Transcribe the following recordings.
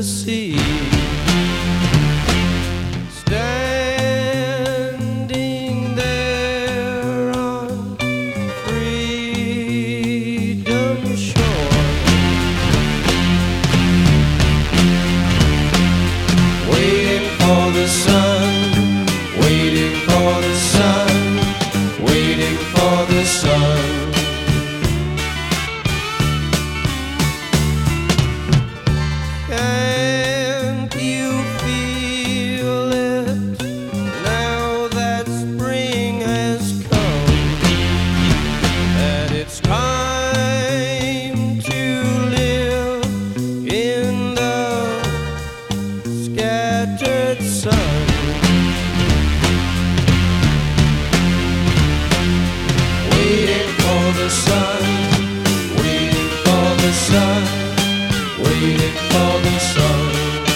sea. Standing there on freedom's shore, waiting for the sun, waiting for the sun, waiting for the sun. Can't you feel it now that spring has come? That it's time to live in the scattered sun. Waiting for the sun, waiting for the sun, waiting for the sun,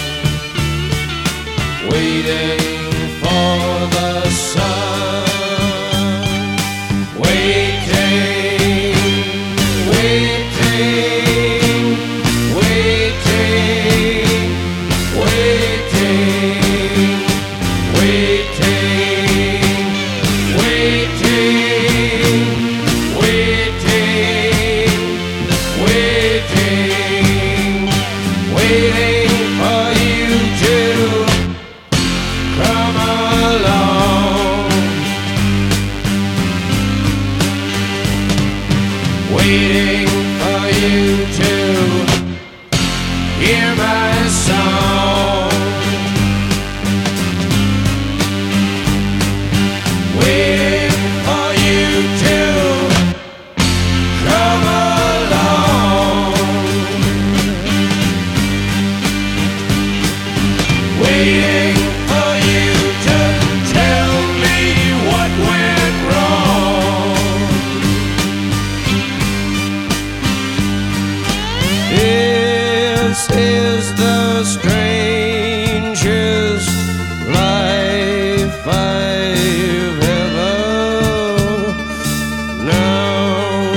waiting for the sun, waiting, waiting, waiting, waiting, waiting, waiting, waiting, waiting for you to come along, waiting for you to hear my song, waiting for you to come along, waiting for you to tell me what went wrong. This is the strangest life I've ever known.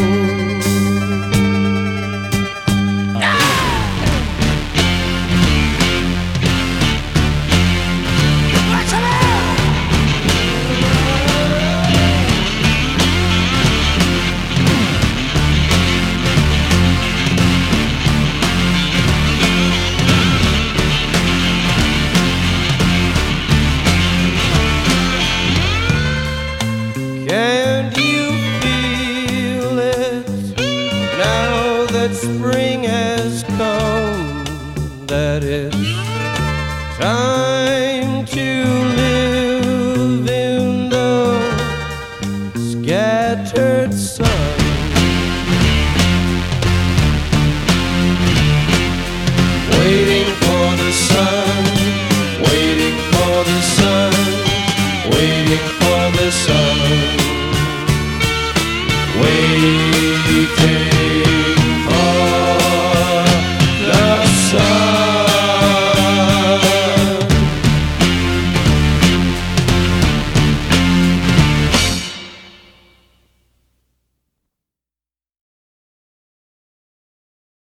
Can't you feel it now that spring has come? That it's